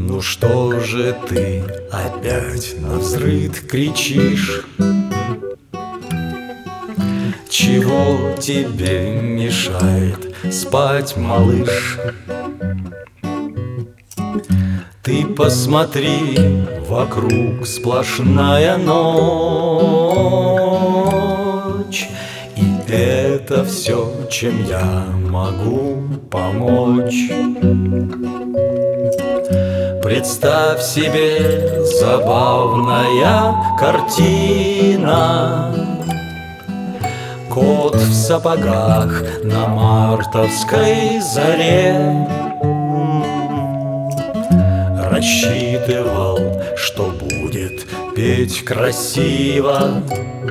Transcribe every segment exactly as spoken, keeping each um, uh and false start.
Ну что же ты опять навзрыд кричишь? Чего тебе мешает спать, малыш? Ты посмотри, вокруг сплошная ночь, и это все, чем я могу помочь. Представь себе, забавная картина: кот в сапогах на мартовской заре рассчитывал, что будет петь красиво,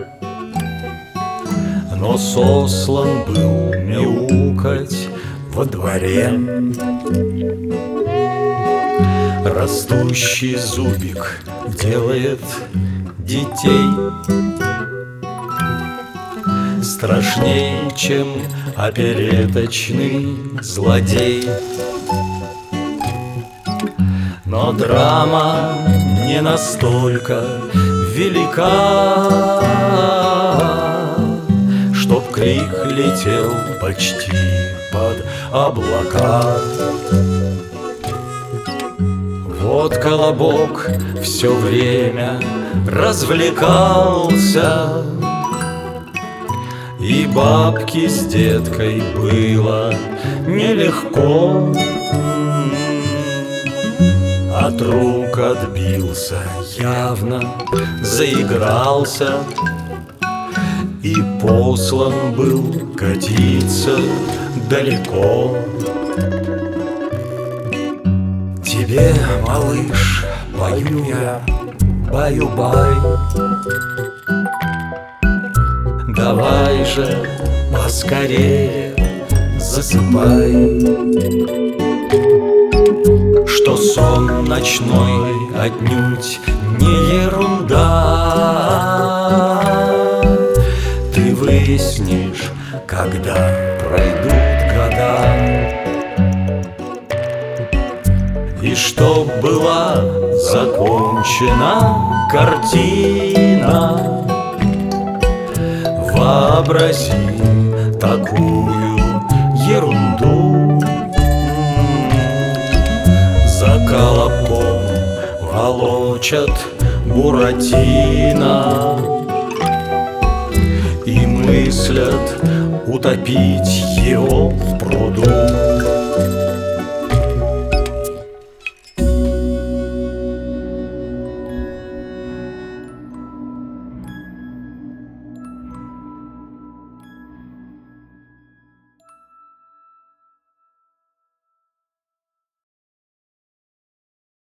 но сослан был мяукать во дворе. Растущий зубик делает детей страшней, чем опереточный злодей. Но драма не настолько велика, чтоб крик летел почти под облака. Вот колобок все время развлекался, и бабке с деткой было нелегко. От рук отбился, явно заигрался, и послан был катиться далеко. Тебе, малыш, пою я баю-бай. Давай же поскорее засыпай, что сон ночной отнюдь не ерунда. Ты выяснишь, когда пройдут года, и чтоб была закончена картина, вообрази такую ерунду. За колобком волочат Буратино и мыслят утопить его в пруду.